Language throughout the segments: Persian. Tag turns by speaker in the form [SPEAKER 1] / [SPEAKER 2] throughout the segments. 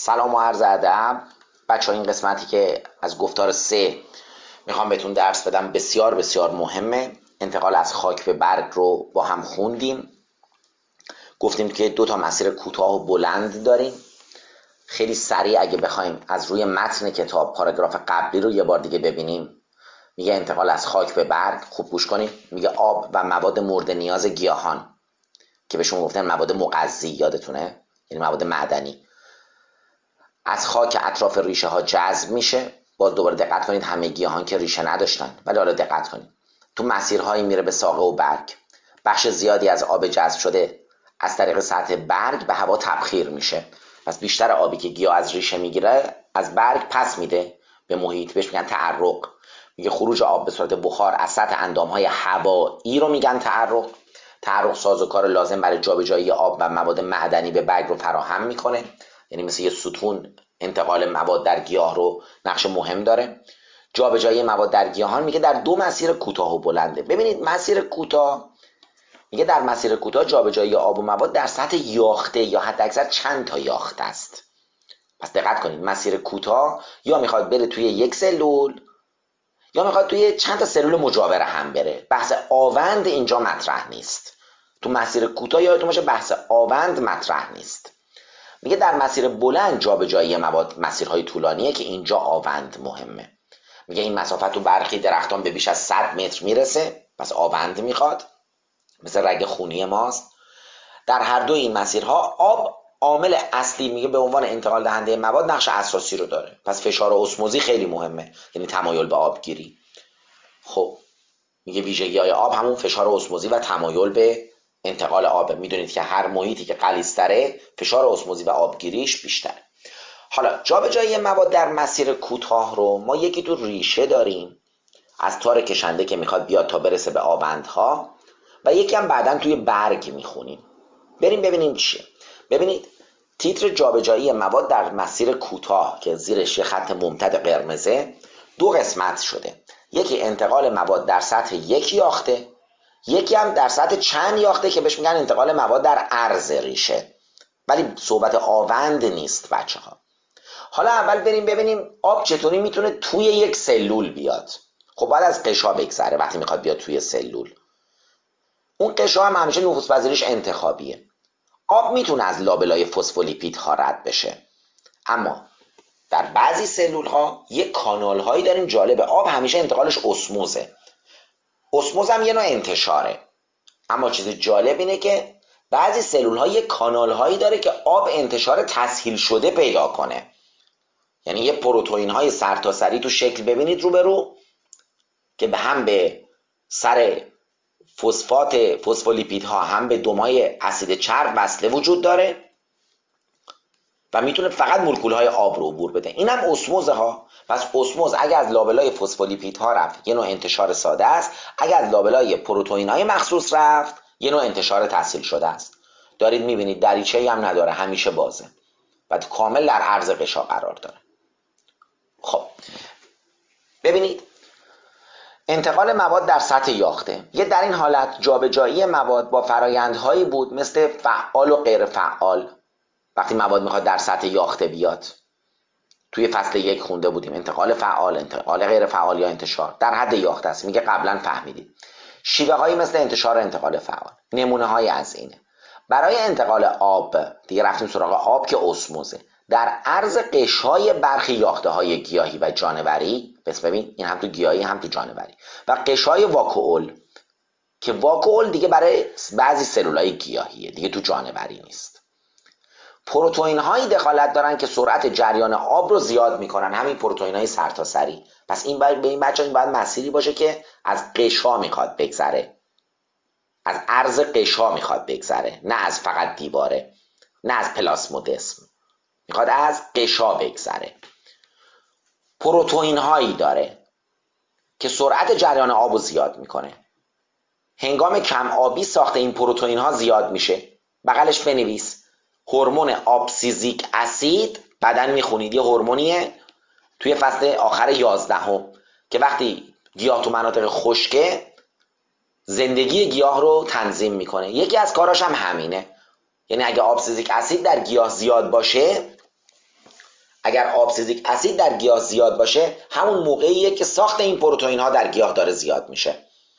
[SPEAKER 1] سلام و عرض ادب بچه ها. این قسمتی که از گفتار 3 میخوام بهتون درس بدم بسیار بسیار مهمه. انتقال از خاک به برگ رو با هم خوندیم. گفتیم که 2 تا مسیر کوتاه و بلند داریم. خیلی سریع اگه بخوایم از روی متن کتاب پاراگراف قبلی رو یه بار دیگه ببینیم. میگه انتقال از خاک به برگ، خوب گوش کنید، میگه آب و مواد مورد نیاز گیاهان که بهشون گفتن مواد مغذی، یادتونه؟ یعنی مواد معدنی، از خاک اطراف ریشه ها جذب میشه. باز دوباره دقت کنید، همه گیاهان که ریشه نداشتن، ولی حالا دقت کنید تو مسیرهایی میره به ساقه و برگ. بخش زیادی از آب جذب شده از طریق سطح برگ به هوا تبخیر میشه. پس بیشتر آبی که گیاه از ریشه میگیره از برگ پس میده به محیط، بهش میگن تعرق. میگه خروج آب به صورت بخار از سطح اندامهای هوایی رو میگن تعرق. تعرق سازوکار لازم برای جابجایی آب و مواد معدنی به برگ رو فراهم میکنه. یعنی مثل یه ستون انتقال مواد در گیاه رو نقش مهم داره. جابجایی مواد در گیاهان میگه در 2 مسیر کوتاه و بلنده. ببینید مسیر کوتاه، میگه در مسیر کوتاه جابجایی آب و مواد در سطح یاخته یا حداکثر چند تا یاخته است. پس دقت کنید، مسیر کوتاه یا میخواد بره توی یک سلول یا میخواد توی چند تا سلول مجاور هم بره. بحث آوند اینجا مطرح نیست. تو مسیر کوتاه یادتون باشه بحث آوند مطرح نیست. میگه در مسیر بلند جابجایی مواد مسیرهای طولانیه که اینجا آوند مهمه. میگه این مسافت تو برخی درختان به بیش از 100 متر میرسه، پس آوند میخواد، مثل رگ خونی ماست. در هر دو این مسیرها آب عامل اصلی، میگه به عنوان انتقال دهنده مواد نقش اساسی رو داره. پس فشار اسموزی خیلی مهمه، یعنی تمایل به آبگیری. خب میگه ویژگی های آب همون فشار اسموزی و تمایل به انتقال آب. میدونید که هر محیطی که غلیظ‌تره فشار اسموزی و آبگیریش بیشتره. حالا جابجایی مواد در مسیر کوتاه رو ما یکی تو ریشه داریم از تار کشنده که میخواد بیاد تا برسه به آوندها، و یکی هم بعدن توی برگ میخونیم. بریم ببینیم چیه. ببینید تیتر جابجایی مواد در مسیر کوتاه که زیرش یه خط ممتد قرمزه 2 قسمت شده. یکی انتقال مواد در سطح 1 یاخته، یکی هم در سطح چند یاخته که بهش میگن انتقال مواد در عرض ریشه. ولی صحبت آوند نیست بچه ها. حالا اول بریم ببینیم آب چطوری میتونه توی یک سلول بیاد. خب باید از قشا بگذره وقتی میخواد بیاد توی سلول. اون قشا هم همیشه نفوذ پذیریش انتخابیه. آب میتونه از لابلای فسفولیپیدها رد بشه، اما در بعضی سلول ها یک کانال هایی داریم جالبه. آب همیشه انتقالش اسموزه. اسموز هم یه نوع انتشاره، اما چیز جالب اینه که بعضی سلول ها یک کانال هایی داره که آب انتشار تسهیل شده پیدا کنه. یعنی یه پروتئین های سرتاسری تو شکل ببینید رو که به هم به سر فسفولیپیدها هم به دمای اسید چرب وصله وجود داره و میتونه فقط مولکول های آب رو عبور بده. اینم اسموزه ها. پس اسموز اگه از لابلای فسفولیپیدها رفت یه نوع انتشار ساده است، اگه از لابلای پروتئین های مخصوص رفت یه نوع انتشار تسهیل شده است. دارید میبینید دریچه‌ای هم نداره، همیشه بازه و کامل در عرض قشا قرار داره. خب ببینید انتقال مواد در سطح یاخته، یه در این حالت جابجایی مواد با فرایندهایی بود مثل فعال و غیر فعال. وقتی مواد میخواد در سطح یاخته بیاد توی فصل 1 خونده بودیم انتقال فعال، انتقال غیر فعال یا انتشار در حد یاخته است. میگه قبلا فهمیدید شیوه هایی مثل انتشار انتقال فعال. نمونه های از اینه برای انتقال آب، دیگه رفتیم سراغ آب که اسموزه، در عرض قشای برخی یاخته های گیاهی و جانوری. پس ببین این هم تو گیاهی هم تو جانوری. و قشای واکوئول که واکوئول دیگه برای بعضی سلولای گیاهیه، دیگه تو جانوری نیست. پروتئین هایی دخالت دارن که سرعت جریان آب رو زیاد میکنن، همین پروتئین های سرتاسری. پس این باید به این بچه این باید مسیری باشه که از قشا میخواد بگذره، از عرض قشا میخواد بگذره، نه از فقط دیواره، نه از پلاسمودسم، میخواد از قشا بگذره. پروتئین هایی داره که سرعت جریان آب رو زیاد میکنه. هنگام کم آبی ساخت این پروتئین ها زیاد میشه. بغلش بنویس هورمون آبسیزیک اسید. بعدن میخونید یه هورمونیه توی فصل آخر 11 که وقتی گیاه تو مناطق خشکه زندگی گیاه رو تنظیم میکنه. یکی از کاراش هم همینه. یعنی اگه آبسیزیک اسید در گیاه زیاد باشه اگر آبسیزیک اسید در گیاه زیاد باشه همون موقعیه که ساخت این پروتئین ها در گیاه داره زیاد میشه.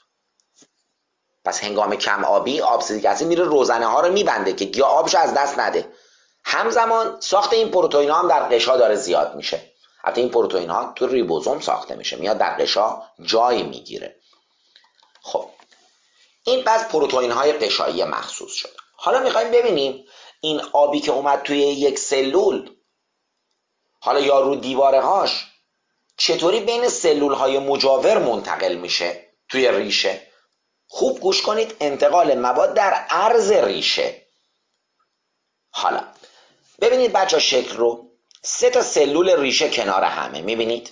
[SPEAKER 1] پس هنگام کم آبی آبسیزیک اسید میره روزنه ها رو میبنده که گیاه آبشو از دست نده. همزمان ساخت این پروتئین ها هم در قشا داره زیاد میشه. البته این پروتئین ها تو ریبوزوم ساخته میشه، میاد در قشا جای میگیره. خب این پس پروتئین های قشایی مخصوص شد. حالا میخوایم ببینیم این آبی که اومد توی یک سلول، حالا یا رو دیواره هاش، چطوری بین سلول های مجاور منتقل میشه توی ریشه. خوب گوش کنید، انتقال مواد در عرض ریشه. حالا ببینید بچه ها شکل رو، 3 تا سلول ریشه کنار همه، میبینید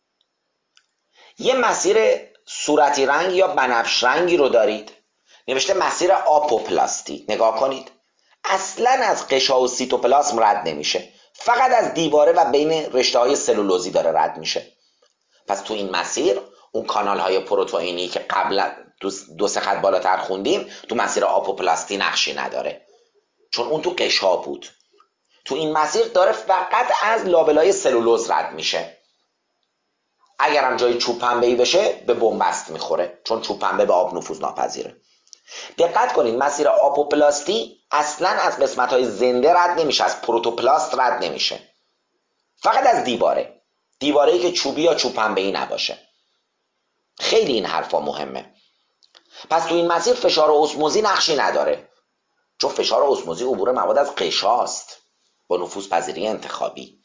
[SPEAKER 1] یه مسیر صورتی رنگ یا بنفش رنگی رو دارید، نوشته مسیر آپوپلاستی. نگاه کنید، اصلا از قشا و سیتوپلاسم رد نمیشه، فقط از دیواره و بین رشته های سلولوزی داره رد میشه. پس تو این مسیر اون کانال های پروتئینی که قبلا 2-3 خط بالاتر خوندیم تو مسیر آپوپلاستی نقشی نداره، چون اون تو قشا بود. تو این مسیر داره فقط از لابلای سلولوز رد میشه. اگرم جای چوب پنبه‌ای بشه به بنبست میخوره، چون چوب پنبه به آب نفوذ ناپذیره. دقت کنید مسیر آپوپلاستی اصلا از قسمت‌های زنده رد نمیشه، از پروتوپلاست رد نمیشه، فقط از دیواره‌ای که چوبی یا چوب پنبه‌ای نباشه. خیلی این حرفا مهمه. پس تو این مسیر فشار اسموزی نقشی نداره، چون فشار اسموزی عبور مواد از قشاست با نفوذ پذیری انتخابی.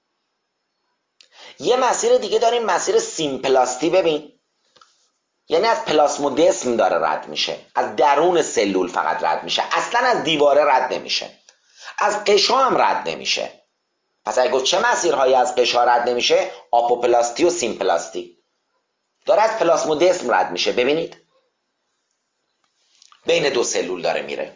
[SPEAKER 1] یه مسیر دیگه داریم، مسیر سیمپلاستی. ببین، یعنی از پلاسمودسم داره رد میشه، از درون سلول فقط رد میشه، اصلا از دیواره رد نمیشه، از قشا هم رد نمیشه. پس اگه گفت چه مسیرهایی از قشا رد نمیشه، آپوپلاستی و سیمپلاستی. داره از پلاسمودسم رد میشه، ببینید بین 2 سلول داره میره،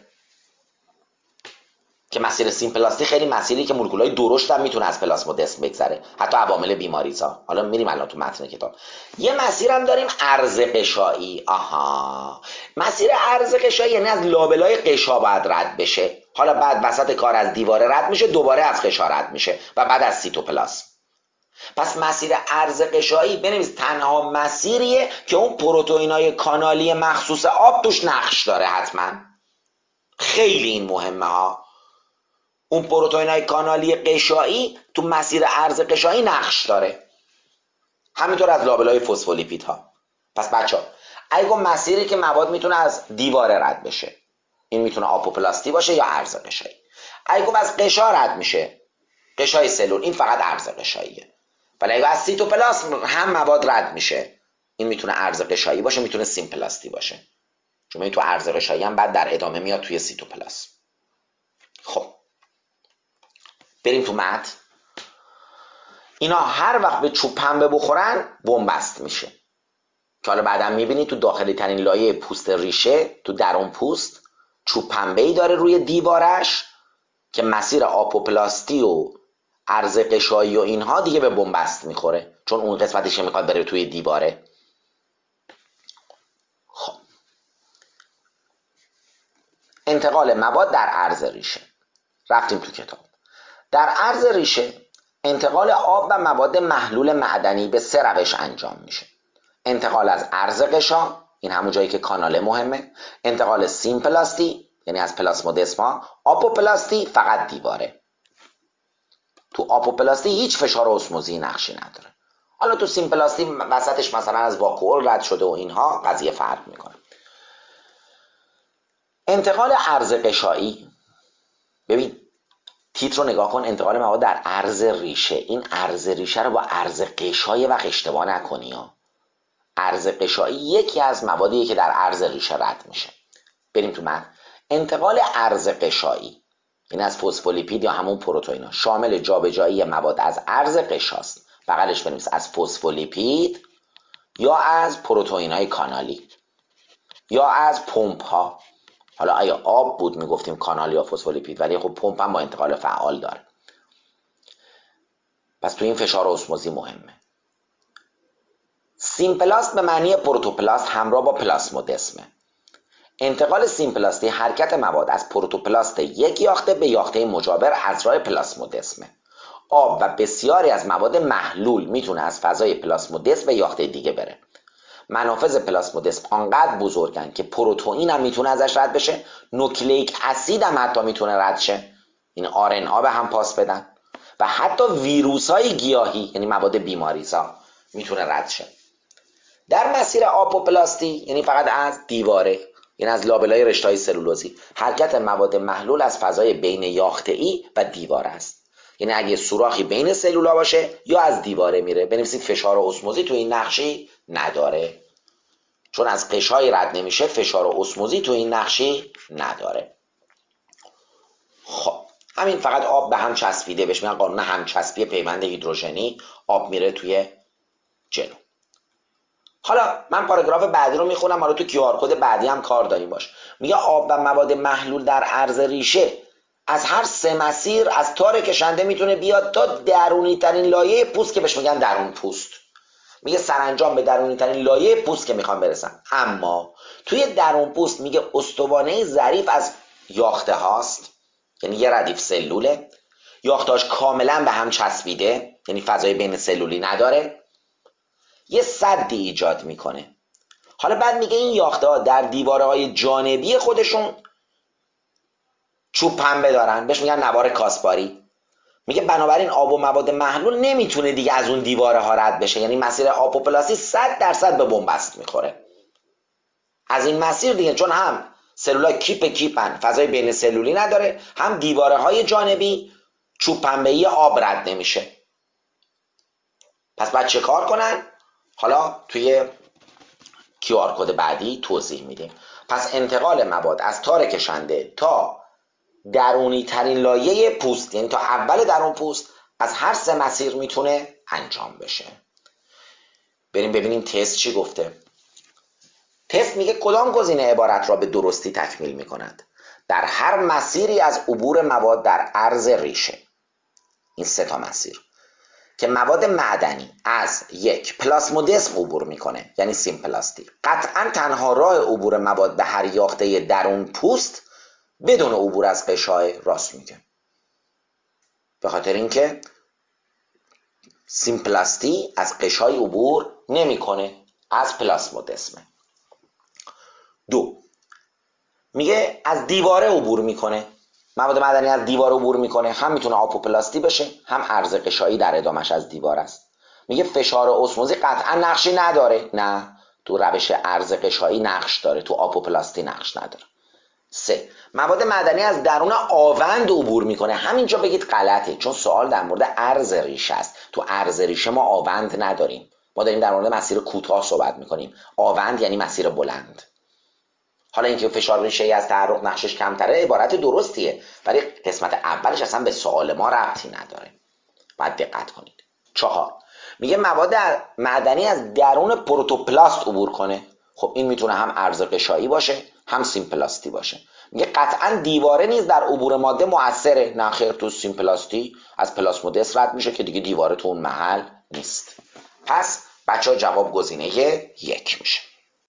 [SPEAKER 1] که مسیر سیمپلاستی خیلی مسیری که مولکولای درشت هم میتونه از پلاسمودسم بگذره، حتی عوامل بیماریزا. حالا میریم الان تو متن کتاب. یه مسیر هم داریم عرض قشایی. مسیر عرض قشایی یعنی از لابلای قشا باید رد بشه، حالا بعد وسط کار از دیواره رد میشه، دوباره از قشا رد میشه و بعد از سیتوپلاسم. پس مسیر عرض قشایی بنویس تنها مسیریه که اون پروتئینای کانالی مخصوص آب توش نقش داره. حتما خیلی این مهمه ها. اون پروتئینای کانالی قشایی تو مسیر عرض قشایی نقش داره، همینطور از لابلای فسفولیپیدها. پس بچه ها اگه مسیری که مواد میتونه از دیواره رد بشه، این میتونه آپوپلاستی باشه یا عرض قشایی. اگه از قشا رد میشه، قشای سلول، این فقط عرض قشاییه. ولی اگه از سیتوپلاسم هم مواد رد میشه، این میتونه عرض قشایی باشه، میتونه سیمپلاستی باشه، چون این تو عرض قشایی هم بعد در ادامه میاد توی سیتوپلاسم. خب بریم تو متن. اینا هر وقت به چوب پنبه بخورن بنبست میشه، که حالا بعدا میبینید تو داخلی ترین لایه پوست ریشه، تو درون پوست، چوب پنبه‌ای داره روی دیوارش که مسیر آپوپلاستی و عرض قشایی و اینها دیگه به بنبست میخوره، چون اون قسمتش میخواد بره توی دیواره. خب انتقال مواد در عرض ریشه، رفتیم تو کتاب. در عرض ریشه انتقال آب و مواد محلول معدنی به 3 روش انجام میشه. انتقال از عرض قشا، این همون جایی که کانال مهمه. انتقال سیمپلاستی یعنی از پلاسمودسما. آپوپلاستی فقط دیواره. تو آپوپلاستی هیچ فشار اسموزی نقشی نداره. حالا تو سیمپلاستی وسطش مثلا از واکوئول رد شده و اینها قضیه فرق میکنه. انتقال عرض قشایی، ببین تیتر رو نگاه کن، انتقال مواد در عرض ریشه. این عرض ریشه رو با عرض قشایی وقت اشتباه نکنی ها. عرض قشایی یکی از موادیه که در عرض ریشه رد میشه. بریم تو متن. انتقال عرض قشایی این از فسفولیپید یا همون پروتئینا، شامل جابجایی مواد از عرض قشاست. بغلش بنویس از فسفولیپید یا از پروتئینای کانالی یا از پمپ ها. حالا آیا آب بود میگفتیم کانال یا فسفولیپید، ولی خب پمپ هم با انتقال فعال داره. پس تو این فشار اسموزی مهمه. سیمپلاست به معنی پروتوپلاست همراه با پلاسمودسمه. انتقال سیمپلاستی حرکت مواد از پروتوپلاست یک یاخته به یاخته مجاور از راه پلاسمودسمه. آب و بسیاری از مواد محلول میتونه از فضای پلاسمودسم به یاخته دیگه بره. منافذ پلاسمودسم آنقدر بزرگن که پروتئین هم میتونه ازش رد بشه، نوکلئیک اسید هم حتی میتونه رد شه، این RNA به هم پاس بدن، و حتی ویروس های گیاهی یعنی مواد بیماریزا میتونه رد شه. در مسیر آپوپلاستی یعنی فقط از دیواره، یعنی از لابلای رشته‌های سلولوزی، حرکت مواد محلول از فضای بین یافته‌ای و دیواره است. یعنی اگه سوراخی بین سلولا باشه یا از دیواره میره. بنویسید فشار اسموزی تو این نقشی نداره، چون از قشای رد نمیشه، فشار اسموزی تو این نقشی نداره. خب همین فقط آب به هم چسبیده، بهش میگن قانون همچسبی پیوند هیدروژنی، آب میره توی جلو. حالا من پاراگراف بعدی رو میخونم، حالا تو QR کد بعدی هم کار داریم باش. میگه آب و مواد محلول در عرض ریشه از هر سه مسیر از تار کشنده میتونه بیاد تا درونی ترین لایه پوست که بهش میگن درون پوست. میگه سرانجام به درونی ترین لایه پوست که میخوام برسم. اما توی درون پوست میگه استوانه ظریف از یاخته هاست، یعنی یه ردیف سلوله، یاختهاش کاملا به هم چسبیده، یعنی فضای بین سلولی نداره، یه سدی ایجاد میکنه. حالا بعد میگه این یاخته ها در دیواره های جانبی خودشون چوب پنبه دارن، بهش میگن نوار کاسپاری. میگه بنابراین آب و مواد محلول نمیتونه دیگه از اون دیواره ها رد بشه، یعنی مسیر آپوپلاسی 100% به بنبست میخوره از این مسیر دیگه، چون هم سلولا کیپن، فضای بین سلولی نداره، هم دیواره های جانبی چوب پنبه‌ای آب رد نمیشه. پس بعد چه کار کنن؟ حالا توی QR کد بعدی توضیح میدیم. پس انتقال مواد از تار کشنده تا درونی ترین لایه پوست، یعنی تا اول درون پوست، از هر سه مسیر میتونه انجام بشه. بریم ببینیم تست چی گفته. تست میگه کدام گزینه عبارت را به درستی تکمیل میکند؟ در هر مسیری از عبور مواد در عرض ریشه، این سه تا مسیر که مواد معدنی از یک پلاسمودسم عبور میکنه، یعنی سیمپلاستی، قطعا تنها راه عبور مواد به هر یاخته درون پوست بدون عبور از قشای راست میگه، به خاطر اینکه سیمپلاستی از قشای عبور نمیکنه، از پلاسمودسمه. دو، میگه از دیواره عبور میکنه، مواد معدنی از دیواره عبور میکنه، هم میتونه آپوپلاستی بشه، هم عرض قشایی در ادامش از دیوار است. میگه فشار اسموزی قطعا نقشی نداره، نه، تو روش عرض قشایی نقش داره، تو آپوپلاستی نقش نداره. سه، مواد معدنی از درون آوند عبور میکنه. همینجا بگید غلطه، چون سوال در مورد عرض ریشه است. تو عرض ریشه ما آوند نداریم، ما داریم در مورد مسیر کوتاه صحبت میکنیم. آوند یعنی مسیر بلند. حالا اینکه فشار ریشه‌ای از تحرک نقشش کمتره عبارت درستیه، ولی قسمت اولش اصلا به سوال ما ربطی نداره، باید دقت کنید. چهار، میگه مواد معدنی از درون پروتوپلاست عبور کنه. خب این میتونه هم عرض قشایی باشه، هم سیمپلاستی باشه. میگه قطعا دیواره نیز در عبور ماده مؤثره. نه خیر، تو سیمپلاستی از پلاسمودسم رد میشه که دیگه دیواره تو اون محل نیست. پس بچه ها جواب گزینه یک میشه.